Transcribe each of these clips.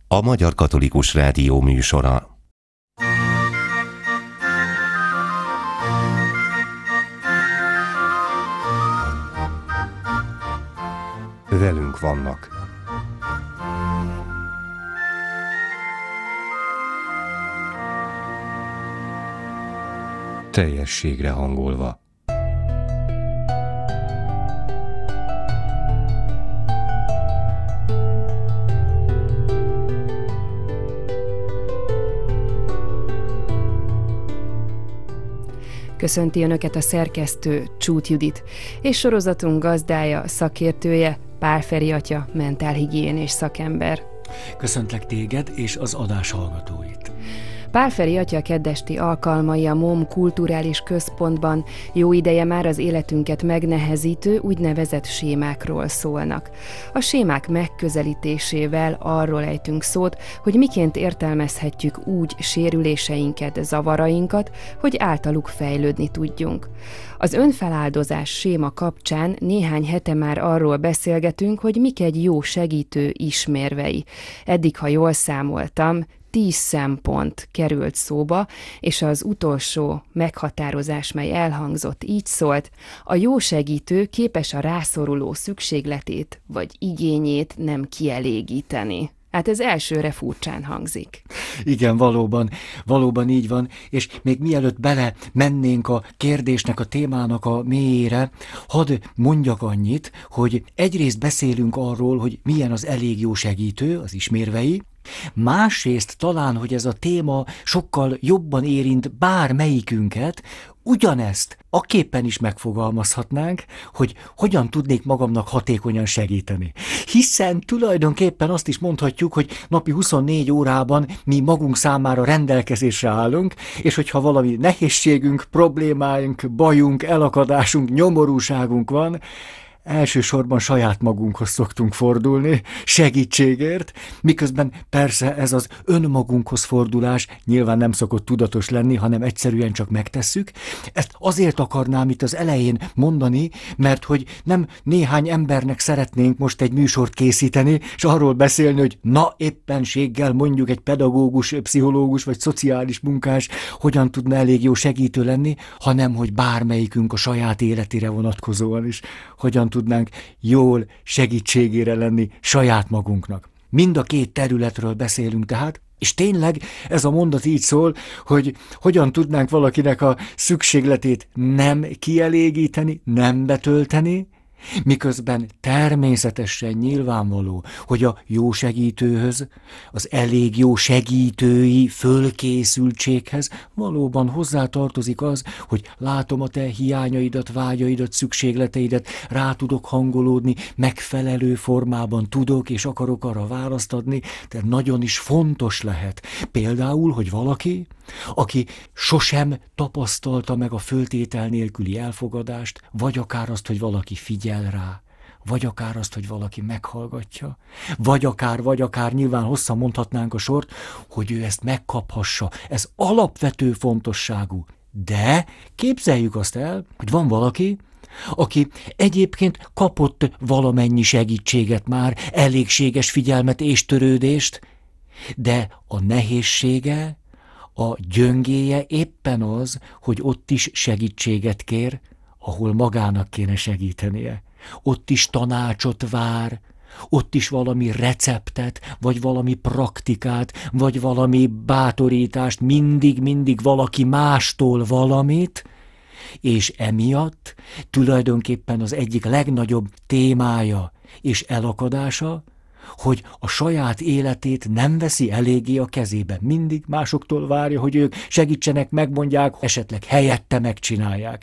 a Magyar Katolikus Rádió műsora. Velünk vannak. Teljességre hangolva. Köszönti Önöket a szerkesztő, Csút Judit, és sorozatunk gazdája, szakértője, Pál Feri atya, mentálhigiénés szakember. Köszöntlek téged és az adás hallgatóit. Pál Feri atya keddesti alkalmai a MOM kulturális központban jó ideje már az életünket megnehezítő úgynevezett sémákról szólnak. A sémák megközelítésével arról ejtünk szót, hogy miként értelmezhetjük úgy sérüléseinket, zavarainkat, hogy általuk fejlődni tudjunk. Az önfeláldozás séma kapcsán néhány hete már arról beszélgetünk, hogy mik egy jó segítő ismérvei. Eddig, ha jól számoltam, 10 szempont került szóba, és az utolsó meghatározás, mely elhangzott, így szólt: a jó segítő képes a rászoruló szükségletét vagy igényét nem kielégíteni. Hát ez elsőre furcsán hangzik. Igen, valóban így van, és még mielőtt bele mennénk a kérdésnek, a témának a mélyére, hadd mondjak annyit, hogy egyrészt beszélünk arról, hogy milyen az elég jó segítő, az ismérvei, másrészt talán, hogy ez a téma sokkal jobban érint bármelyikünket, ugyanezt aképpen is megfogalmazhatnánk, hogy hogyan tudnék magamnak hatékonyan segíteni. Hiszen tulajdonképpen azt is mondhatjuk, hogy napi 24 órában mi magunk számára rendelkezésre állunk, és hogyha valami nehézségünk, problémáink, bajunk, elakadásunk, nyomorúságunk van, elsősorban saját magunkhoz szoktunk fordulni segítségért, miközben persze ez az önmagunkhoz fordulás nyilván nem szokott tudatos lenni, hanem egyszerűen csak megtesszük. Ezt azért akarnám itt az elején mondani, mert hogy nem néhány embernek szeretnénk most egy műsort készíteni, és arról beszélni, hogy na éppenséggel mondjuk egy pedagógus, pszichológus vagy szociális munkás hogyan tudna elég jó segítő lenni, hanem hogy bármelyikünk a saját életére vonatkozóan is hogyan tudnánk jól segítségére lenni saját magunknak. Mind a két területről beszélünk tehát, és tényleg ez a mondat így szól, hogy hogyan tudnánk valakinek a szükségletét nem kielégíteni, nem betölteni, miközben természetesen nyilvánvaló, hogy a jó segítőhöz, az elég jó segítői fölkészültséghez valóban hozzátartozik az, hogy látom a te hiányaidat, vágyaidat, szükségleteidet, rá tudok hangolódni, megfelelő formában tudok és akarok arra választ adni, de nagyon is fontos lehet. Például, hogy valaki, aki sosem tapasztalta meg a föltétel nélküli elfogadást, vagy akár azt, hogy valaki figyel rá, vagy akár azt, hogy valaki meghallgatja, vagy akár, nyilván hosszan mondhatnánk a sort, hogy ő ezt megkaphassa. Ez alapvető fontosságú. De képzeljük azt el, hogy van valaki, aki egyébként kapott valamennyi segítséget már, elégséges figyelmet és törődést, de a nehézsége, a gyöngéje éppen az, hogy ott is segítséget kér, ahol magának kéne segítenie. Ott is tanácsot vár, ott is valami receptet, vagy valami praktikát, vagy valami bátorítást, mindig valaki mástól valamit, és emiatt tulajdonképpen az egyik legnagyobb témája és elakadása, hogy a saját életét nem veszi eléggé a kezébe. Mindig másoktól várja, hogy ők segítsenek, megmondják, esetleg helyette megcsinálják.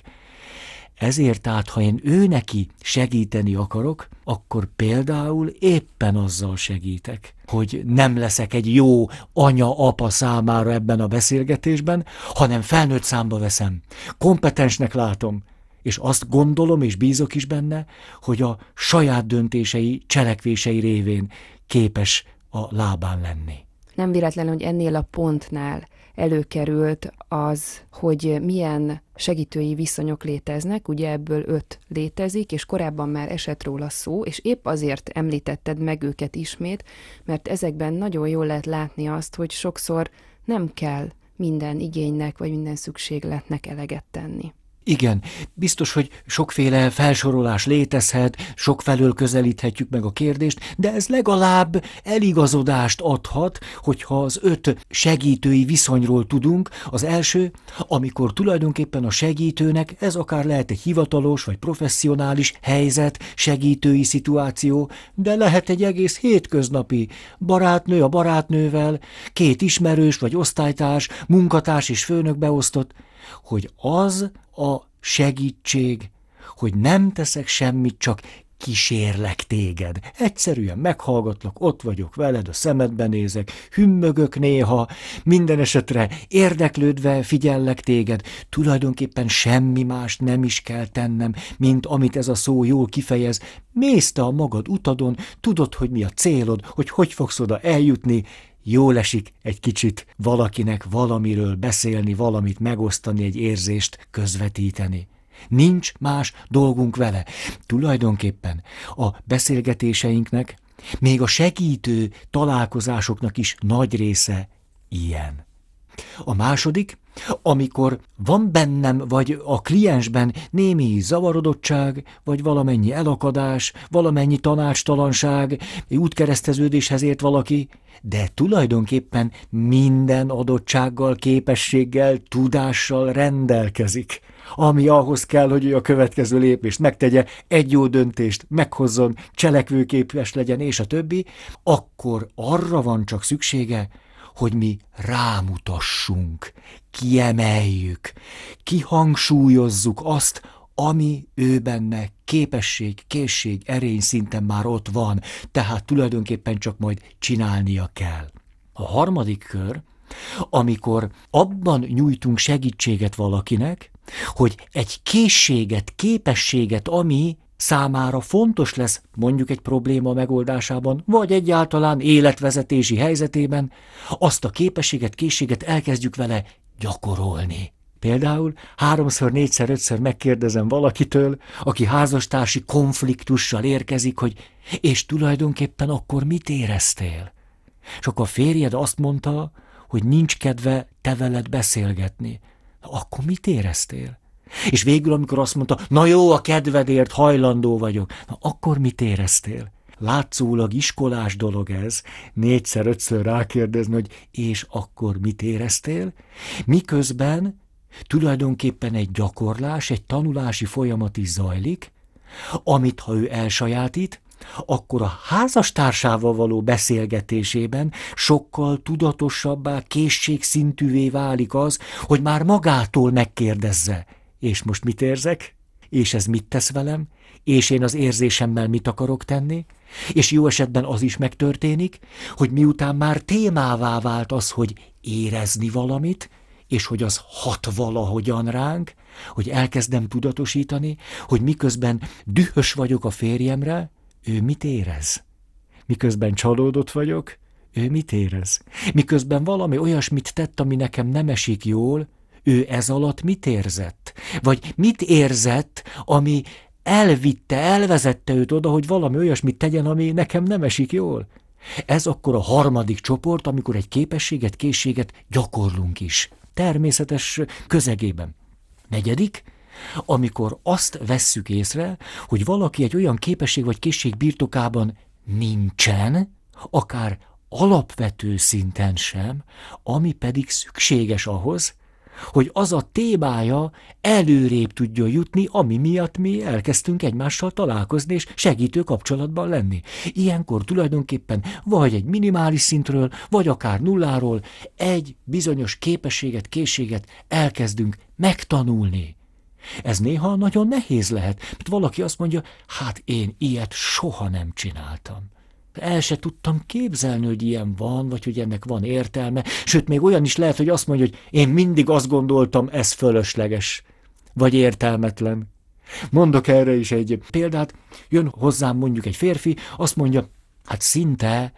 Ezért tehát, ha én ő neki segíteni akarok, akkor például éppen azzal segítek, hogy nem leszek egy jó anya-apa számára ebben a beszélgetésben, hanem felnőtt számba veszem, kompetensnek látom, és azt gondolom és bízok is benne, hogy a saját döntései, cselekvései révén képes a lábán lenni. Nem véletlen, hogy ennél a pontnál előkerült az, hogy milyen segítői viszonyok léteznek, ugye ebből 5 létezik, és korábban már esett róla szó, és épp azért említetted meg őket ismét, mert ezekben nagyon jól lehet látni azt, hogy sokszor nem kell minden igénynek vagy minden szükségletnek eleget tenni. Igen, biztos, hogy sokféle felsorolás létezhet, sokfelől közelíthetjük meg a kérdést, de ez legalább eligazodást adhat, hogyha az 5 segítői viszonyról tudunk. Az első, amikor tulajdonképpen a segítőnek, ez akár lehet egy hivatalos vagy professzionális helyzet, segítői szituáció, de lehet egy egész hétköznapi barátnő a barátnővel, 2 ismerős vagy osztálytárs, munkatárs és főnök beosztott, hogy az a segítség, hogy nem teszek semmit, csak kísérlek téged. Egyszerűen meghallgatlak, ott vagyok veled, a szemedbe nézek, hümmögök néha, minden esetre érdeklődve figyellek téged. Tulajdonképpen semmi mást nem is kell tennem, mint amit ez a szó jól kifejez. Mész te a magad utadon, tudod, hogy mi a célod, hogy fogsz oda eljutni. Jól esik egy kicsit valakinek valamiről beszélni, valamit megosztani, egy érzést közvetíteni. Nincs más dolgunk vele. Tulajdonképpen a beszélgetéseinknek, még a segítő találkozásoknak is nagy része ilyen. A második, amikor van bennem vagy a kliensben némi zavarodottság, vagy valamennyi elakadás, valamennyi tanácstalanság, útkereszteződéshez ért valaki, de tulajdonképpen minden adottsággal, képességgel, tudással rendelkezik, ami ahhoz kell, hogy ő a következő lépést megtegye, egy jó döntést meghozzon, cselekvőképes legyen, és a többi, akkor arra van csak szüksége, hogy mi rámutassunk, kiemeljük, kihangsúlyozzuk azt, ami ő benne képesség, készség, erény szinten már ott van, tehát tulajdonképpen csak majd csinálnia kell. A harmadik kör, amikor abban nyújtunk segítséget valakinek, hogy egy készséget, képességet, ami számára fontos lesz mondjuk egy probléma megoldásában, vagy egyáltalán életvezetési helyzetében, azt a képességet, készséget elkezdjük vele gyakorolni. Például 3-szor, 4-szer, 5-ször megkérdezem valakitől, aki házastársi konfliktussal érkezik, hogy és tulajdonképpen akkor mit éreztél? És akkor a férjed azt mondta, hogy nincs kedve te veled beszélgetni. Akkor mit éreztél? És végül, amikor azt mondta, na jó, a kedvedért hajlandó vagyok, na akkor mit éreztél? Látszólag iskolás dolog ez, 4-szer, 5-ször rákérdezni, hogy és akkor mit éreztél? Miközben tulajdonképpen egy gyakorlás, egy tanulási folyamat is zajlik, amit ha ő elsajátít, akkor a házastársával való beszélgetésében sokkal tudatosabbá, készségszintűvé válik az, hogy már magától megkérdezze. És most mit érzek? És ez mit tesz velem? És én az érzésemmel mit akarok tenni? És jó esetben az is megtörténik, hogy miután már témává vált az, hogy érezni valamit, és hogy az hat valahogyan ránk, hogy elkezdem tudatosítani, hogy miközben dühös vagyok a férjemre, ő mit érez? Miközben csalódott vagyok, ő mit érez? Miközben valami olyasmit tett, ami nekem nem esik jól, ő ez alatt mit érzett? Vagy mit érzett, ami elvezette őt oda, hogy valami olyasmit tegyen, ami nekem nem esik jól? Ez akkor a harmadik csoport, amikor egy képességet, készséget gyakorlunk is. Természetes közegében. Negyedik, amikor azt vesszük észre, hogy valaki egy olyan képesség vagy készség birtokában nincsen, akár alapvető szinten sem, ami pedig szükséges ahhoz, hogy az a témája előrébb tudjon jutni, ami miatt mi elkezdtünk egymással találkozni és segítő kapcsolatban lenni. Ilyenkor tulajdonképpen vagy egy minimális szintről, vagy akár nulláról egy bizonyos képességet, készséget elkezdünk megtanulni. Ez néha nagyon nehéz lehet, mert valaki azt mondja, hát én ilyet soha nem csináltam. El se tudtam képzelni, hogy ilyen van, vagy hogy ennek van értelme. Sőt, még olyan is lehet, hogy azt mondja, hogy én mindig azt gondoltam, ez fölösleges, vagy értelmetlen. Mondok erre is egy példát. Jön hozzám mondjuk egy férfi, azt mondja, hát szinte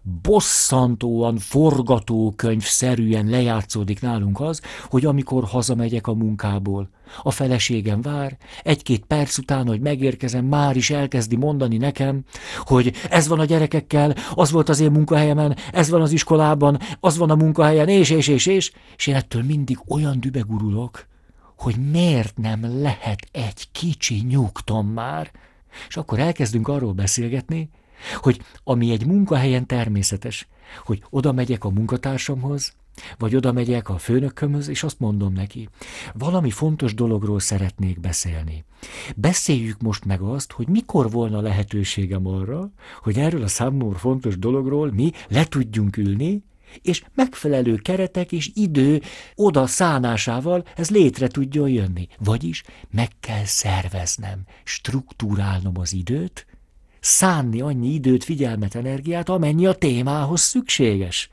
bosszantóan, forgatókönyvszerűen lejátszódik nálunk az, hogy amikor hazamegyek a munkából, a feleségem vár, 1-2 perc után, hogy megérkezem, már is elkezdi mondani nekem, hogy ez van a gyerekekkel, az volt az én munkahelyemen, ez van az iskolában, az van a munkahelyen, és én ettől mindig olyan dübegurulok, hogy miért nem lehet egy kicsi nyugtom már. És akkor elkezdünk arról beszélgetni, hogy ami egy munkahelyen természetes, hogy oda megyek a munkatársamhoz, vagy oda megyek a főnökömhöz, és azt mondom neki, valami fontos dologról szeretnék beszélni. Beszéljük most meg azt, hogy mikor volna lehetőségem arra, hogy erről a számomra fontos dologról mi le tudjunk ülni, és megfelelő keretek és idő oda szánásával ez létre tudjon jönni. Vagyis meg kell szerveznem, struktúrálnom az időt, szánni annyi időt, figyelmet, energiát, amennyi a témához szükséges.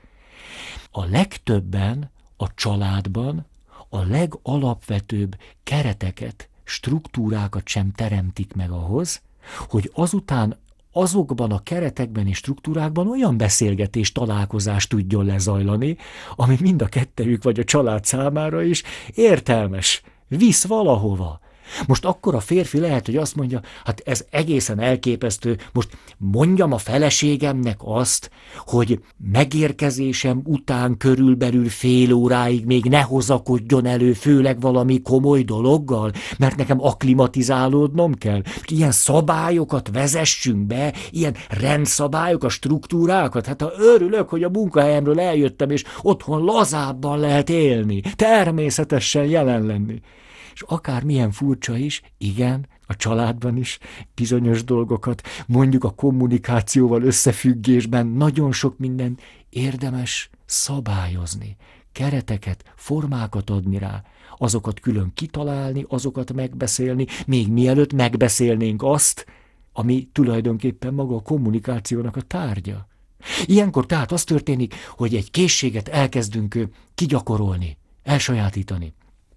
A legtöbben a családban a legalapvetőbb kereteket, struktúrákat sem teremtik meg ahhoz, hogy azután azokban a keretekben és struktúrákban olyan beszélgetés, találkozás tudjon lezajlani, ami mind a kettejük vagy a család számára is értelmes, visz valahova. Most akkor a férfi lehet, hogy azt mondja, hát ez egészen elképesztő, most mondjam a feleségemnek azt, hogy megérkezésem után körülbelül fél óráig még ne hozakodjon elő, főleg valami komoly dologgal, mert nekem akklimatizálódnom kell. Ilyen szabályokat vezessünk be, ilyen rendszabályokat, struktúrákat, hát ha örülök, hogy a munkahelyemről eljöttem, és otthon lazábban lehet élni, természetesen jelen lenni. És akármilyen furcsa is, igen, a családban is bizonyos dolgokat, mondjuk a kommunikációval összefüggésben nagyon sok minden érdemes szabályozni, kereteket, formákat adni rá, azokat külön kitalálni, azokat megbeszélni, még mielőtt megbeszélnénk azt, ami tulajdonképpen maga a kommunikációnak a tárgya. Ilyenkor tehát az történik, hogy egy készséget elkezdünk kigyakorolni, elsajátítani.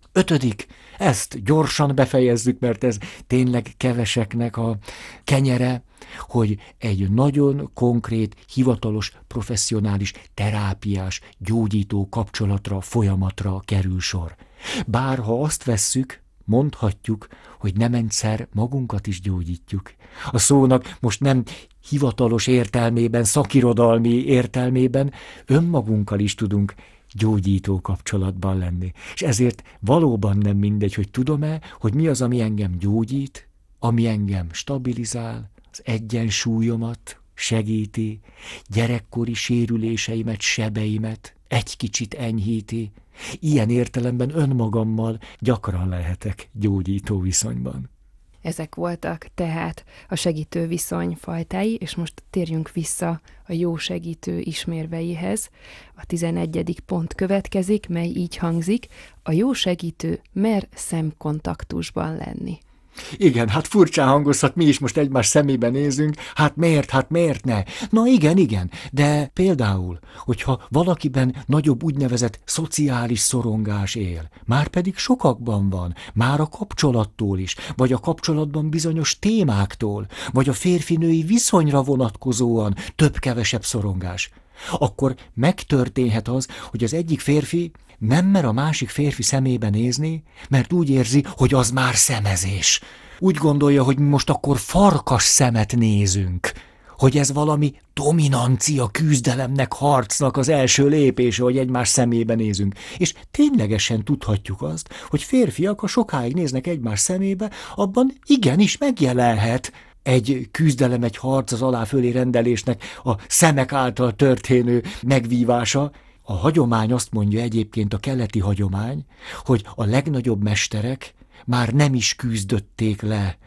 5. Ezt gyorsan befejezzük, mert ez tényleg keveseknek a kenyere, hogy egy nagyon konkrét, hivatalos, professzionális, terápiás, gyógyító kapcsolatra, folyamatra kerül sor. Bár ha azt vesszük, mondhatjuk, hogy nem egyszer magunkat is gyógyítjuk. A szónak most nem hivatalos értelmében, szakirodalmi értelmében önmagunkkal is tudunk gyógyító kapcsolatban lenni. És ezért valóban nem mindegy, hogy tudom-e, hogy mi az, ami engem gyógyít, ami engem stabilizál, az egyensúlyomat segíti, gyerekkori sérüléseimet, sebeimet egy kicsit enyhíti. Ilyen értelemben önmagammal gyakran lehetek gyógyító viszonyban. Ezek voltak tehát a segítő viszony fajtái, és most térjünk vissza a jó segítő ismérveihez. A 11. pont következik, mely így hangzik: a jó segítő mer szemkontaktusban lenni. Igen, hát furcsán hangozhat, mi is most egymás szemébe nézünk, hát miért ne? Na igen, de például, hogyha valakiben nagyobb úgynevezett szociális szorongás él, már pedig sokakban van, már a kapcsolattól is, vagy a kapcsolatban bizonyos témáktól, vagy a férfi-női viszonyra vonatkozóan több-kevesebb szorongás, akkor megtörténhet az, hogy az egyik férfi nem mer a másik férfi szemébe nézni, mert úgy érzi, hogy az már szemezés. Úgy gondolja, hogy mi most akkor farkas szemet nézünk, hogy ez valami dominancia küzdelemnek, harcnak az első lépése, hogy egymás szemébe nézünk. És ténylegesen tudhatjuk azt, hogy férfiak, ha sokáig néznek egymás szemébe, abban igenis megjelenhet egy küzdelem, egy harc, az alá-fölé rendelésnek a szemek által történő megvívása. A hagyomány azt mondja, egyébként a keleti hagyomány, hogy a legnagyobb mesterek már nem is küzdötték le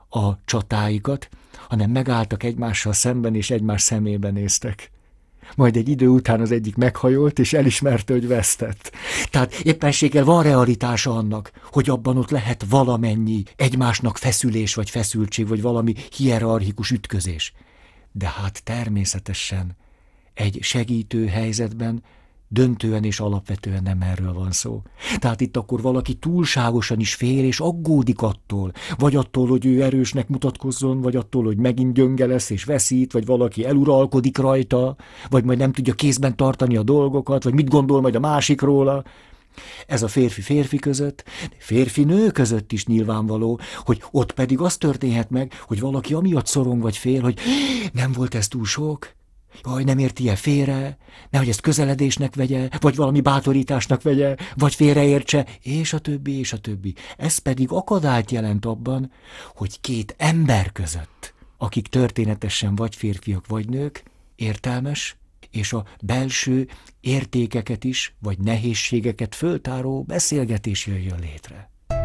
a csatáikat, hanem megálltak egymással szemben, és egymás szemébe néztek. Majd egy idő után az egyik meghajolt, és elismerte, hogy vesztett. Tehát éppenséggel van realitása annak, hogy abban ott lehet valamennyi egymásnak feszülés, vagy feszültség, vagy valami hierarchikus ütközés. De hát természetesen egy segítő helyzetben döntően és alapvetően nem erről van szó. Tehát itt akkor valaki túlságosan is fél és aggódik attól, vagy attól, hogy ő erősnek mutatkozzon, vagy attól, hogy megint gyönge lesz és veszít, vagy valaki eluralkodik rajta, vagy majd nem tudja kézben tartani a dolgokat, vagy mit gondol majd a másik róla. Ez a férfi-férfi között, férfi-nő között is nyilvánvaló, hogy ott pedig az történhet meg, hogy valaki amiatt szorong vagy fél, hogy nem volt ez túl sok, vagy nem érti el félre, nehogy ezt közeledésnek vegye, vagy valami bátorításnak vegye, vagy félreértse, és a többi, és a többi. Ez pedig akadályt jelent abban, hogy két ember között, akik történetesen vagy férfiak, vagy nők, értelmes, és a belső értékeket is, vagy nehézségeket föltáró beszélgetés jöjjön létre.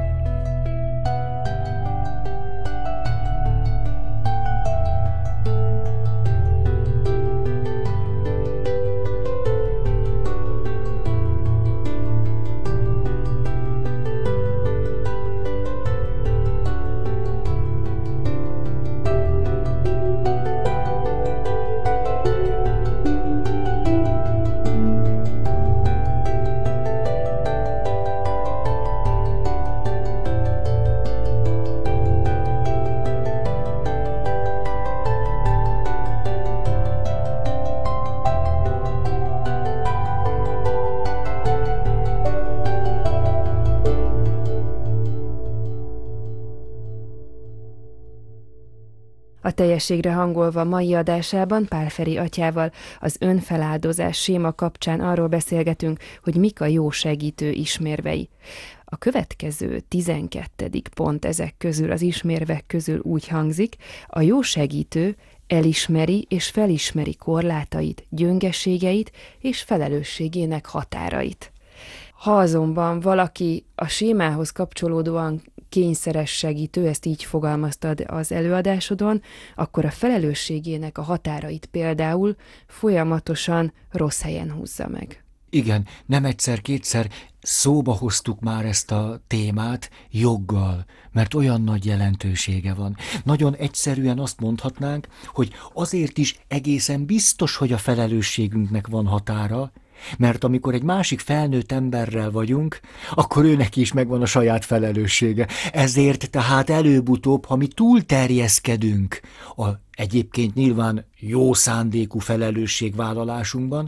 A teljességre hangolva mai adásában Pál Feri atyával az önfeláldozás séma kapcsán arról beszélgetünk, hogy mik a jó segítő ismérvei. A következő 12. pont ezek közül, az ismérvek közül úgy hangzik: a jó segítő elismeri és felismeri korlátait, gyöngeségeit és felelősségének határait. Ha azonban valaki a sémához kapcsolódóan kényszeres segítő, ezt így fogalmaztad az előadásodon, akkor a felelősségének a határait például folyamatosan rossz helyen húzza meg. Igen, nem egyszer-kétszer szóba hoztuk már ezt a témát joggal, mert olyan nagy jelentősége van. Nagyon egyszerűen azt mondhatnánk, hogy azért is egészen biztos, hogy a felelősségünknek van határa, mert amikor egy másik felnőtt emberrel vagyunk, akkor őnek is megvan a saját felelőssége. Ezért tehát előbb-utóbb, ha mi túlterjeszkedünk a egyébként nyilván jó szándékú felelősségvállalásunkban,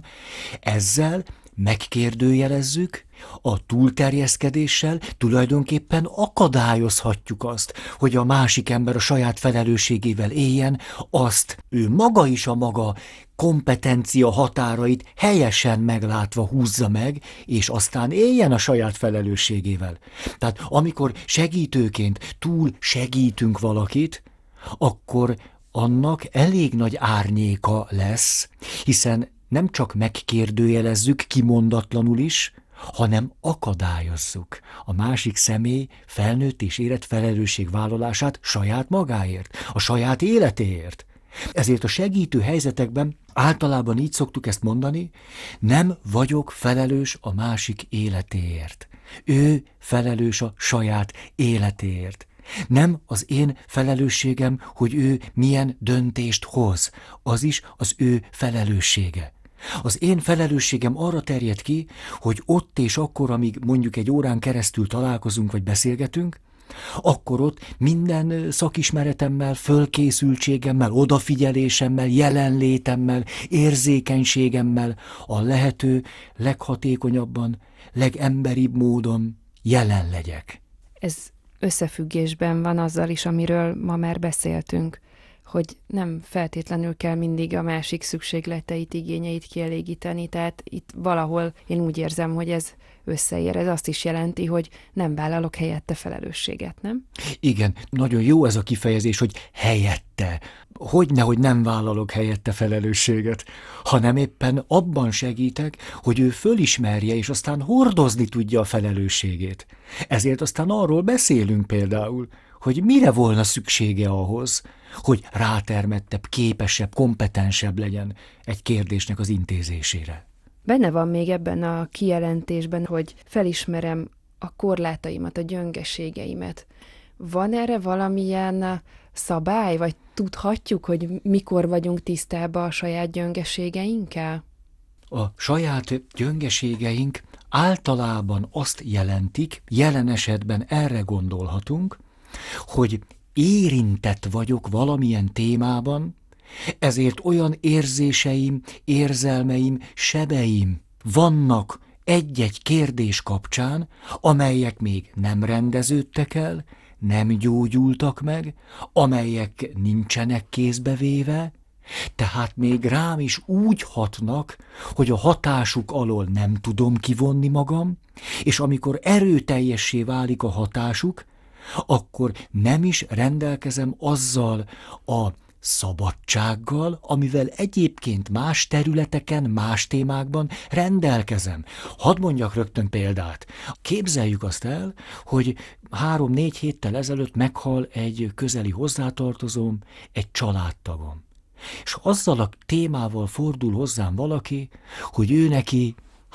ezzel megkérdőjelezzük, a túlterjeszkedéssel tulajdonképpen akadályozhatjuk azt, hogy a másik ember a saját felelősségével éljen, azt ő maga is a maga kompetencia határait helyesen meglátva húzza meg, és aztán éljen a saját felelősségével. Tehát amikor segítőként túl segítünk valakit, akkor annak elég nagy árnyéka lesz, hiszen nem csak megkérdőjelezzük kimondatlanul is, hanem akadályozzuk a másik személy felnőtt és érett felelősségvállalását saját magáért, a saját életéért. Ezért a segítő helyzetekben általában így szoktuk ezt mondani: nem vagyok felelős a másik életéért. Ő felelős a saját életéért. Nem az én felelősségem, hogy ő milyen döntést hoz, az is az ő felelőssége. Az én felelősségem arra terjed ki, hogy ott és akkor, amíg mondjuk egy órán keresztül találkozunk vagy beszélgetünk, akkor ott minden szakismeretemmel, fölkészültségemmel, odafigyelésemmel, jelenlétemmel, érzékenységemmel a lehető leghatékonyabban, legemberibb módon jelen legyek. Ez összefüggésben van azzal is, amiről ma már beszéltünk, hogy nem feltétlenül kell mindig a másik szükségleteit, igényeit kielégíteni, tehát itt valahol én úgy érzem, hogy ez összeér. Ez azt is jelenti, hogy nem vállalok helyette felelősséget, nem? Igen, nagyon jó ez a kifejezés, hogy helyette. Hogynehogy nem vállalok helyette felelősséget, hanem éppen abban segítek, hogy ő fölismerje, és aztán hordozni tudja a felelősségét. Ezért aztán arról beszélünk például, hogy mire volna szüksége ahhoz, hogy rátermettebb, képesebb, kompetensebb legyen egy kérdésnek az intézésére. Benne van még ebben a kijelentésben, hogy felismerem a korlátaimat, a gyöngeségeimet. Van erre valamilyen szabály, vagy tudhatjuk, hogy mikor vagyunk tisztában a saját gyöngeségeinkkel? A saját gyöngeségeink általában azt jelentik, jelen esetben erre gondolhatunk, hogy érintett vagyok valamilyen témában, ezért olyan érzéseim, érzelmeim, sebeim vannak egy-egy kérdés kapcsán, amelyek még nem rendeződtek el, nem gyógyultak meg, amelyek nincsenek kézbevéve, tehát még rám is úgy hatnak, hogy a hatásuk alól nem tudom kivonni magam, és amikor erőteljessé válik a hatásuk, akkor nem is rendelkezem azzal a szabadsággal, amivel egyébként más területeken, más témákban rendelkezem. Hadd mondjak rögtön példát. Képzeljük azt el, hogy 3-4 héttel ezelőtt meghal egy közeli hozzátartozóm, egy családtagom. És azzal a témával fordul hozzám valaki, hogy ő neki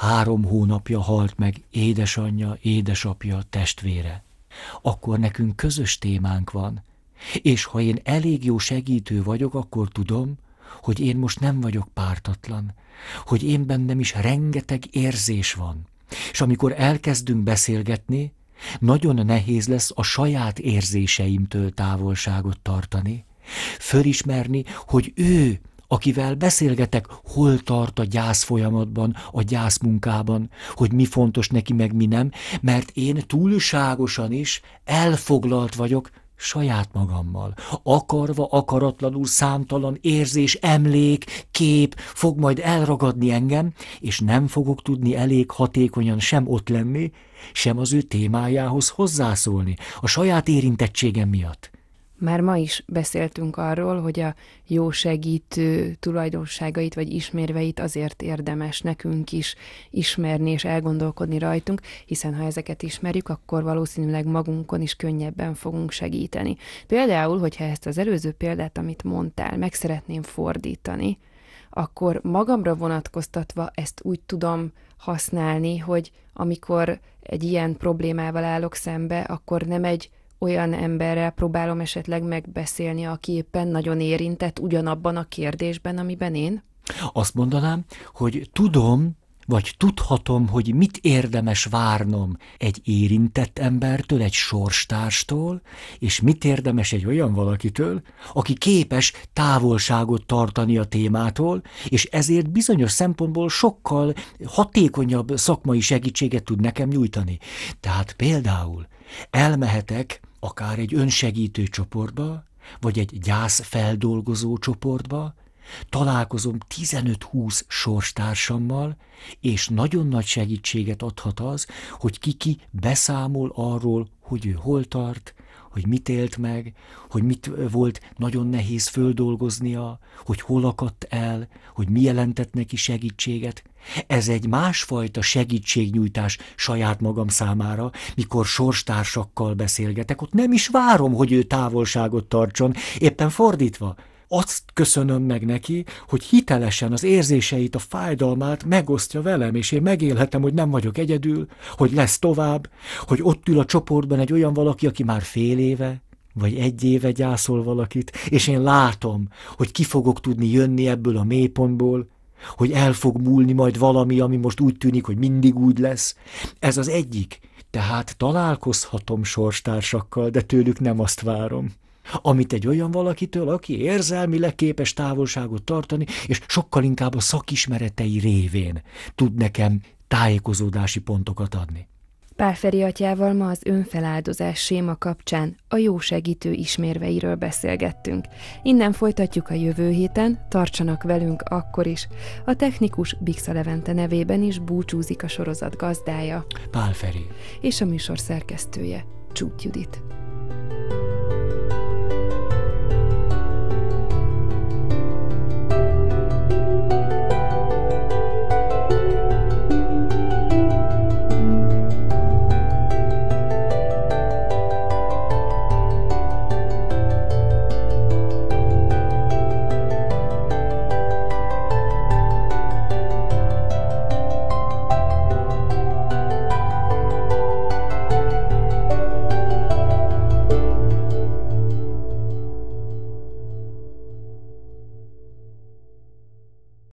3 hónapja halt meg édesanyja, édesapja, testvére. Akkor nekünk közös témánk van. És ha én elég jó segítő vagyok, akkor tudom, hogy én most nem vagyok pártatlan, hogy én bennem is rengeteg érzés van. És amikor elkezdünk beszélgetni, nagyon nehéz lesz a saját érzéseimtől távolságot tartani, fölismerni, hogy ő, akivel beszélgetek, hol tart a gyász folyamatban, a gyászmunkában, hogy mi fontos neki, meg mi nem, mert én túlságosan is elfoglalt vagyok saját magammal. Akarva, akaratlanul számtalan érzés, emlék, kép fog majd elragadni engem, és nem fogok tudni elég hatékonyan sem ott lenni, sem az ő témájához hozzászólni, a saját érintettségem miatt. Már ma is beszéltünk arról, hogy a jó segítő tulajdonságait vagy ismérveit azért érdemes nekünk is ismerni és elgondolkodni rajtunk, hiszen ha ezeket ismerjük, akkor valószínűleg magunkon is könnyebben fogunk segíteni. Például, hogyha ezt az előző példát, amit mondtál, meg szeretném fordítani, akkor magamra vonatkoztatva ezt úgy tudom használni, hogy amikor egy ilyen problémával állok szembe, akkor nem egy olyan emberrel próbálom esetleg megbeszélni, aki éppen nagyon érintett ugyanabban a kérdésben, amiben én? Azt mondanám, hogy tudom, vagy tudhatom, hogy mit érdemes várnom egy érintett embertől, egy sorstárstól, és mit érdemes egy olyan valakitől, aki képes távolságot tartani a témától, és ezért bizonyos szempontból sokkal hatékonyabb szakmai segítséget tud nekem nyújtani. Tehát például elmehetek akár egy önsegítő csoportba, vagy egy gyászfeldolgozó csoportba, találkozom 15-20 sorstársammal, és nagyon nagy segítséget adhat az, hogy ki beszámol arról, hogy ő hol tart, hogy mit élt meg, hogy mit volt nagyon nehéz földolgoznia, hogy hol akadt el, hogy mi jelentett neki segítséget. Ez egy másfajta segítségnyújtás saját magam számára, mikor sorstársakkal beszélgetek, ott nem is várom, hogy ő távolságot tartson, éppen fordítva. Azt köszönöm meg neki, hogy hitelesen az érzéseit, a fájdalmát megosztja velem, és én megélhetem, hogy nem vagyok egyedül, hogy lesz tovább, hogy ott ül a csoportban egy olyan valaki, aki már fél éve, vagy 1 éve gyászol valakit, és én látom, hogy ki fogok tudni jönni ebből a mélypontból, hogy el fog múlni majd valami, ami most úgy tűnik, hogy mindig úgy lesz. Ez az egyik. Tehát találkozhatom sorstársakkal, de tőlük nem azt várom, amit egy olyan valakitől, aki érzelmileg képes távolságot tartani, és sokkal inkább a szakismeretei révén tud nekem tájékozódási pontokat adni. Pál Feri atyával ma az önfeláldozás séma kapcsán a jó segítő ismérveiről beszélgettünk. Innen folytatjuk a jövő héten, tartsanak velünk akkor is. A technikus Bixa Levente nevében is búcsúzik a sorozat gazdája, Pál Feri. És a műsor szerkesztője, Csúth Judit.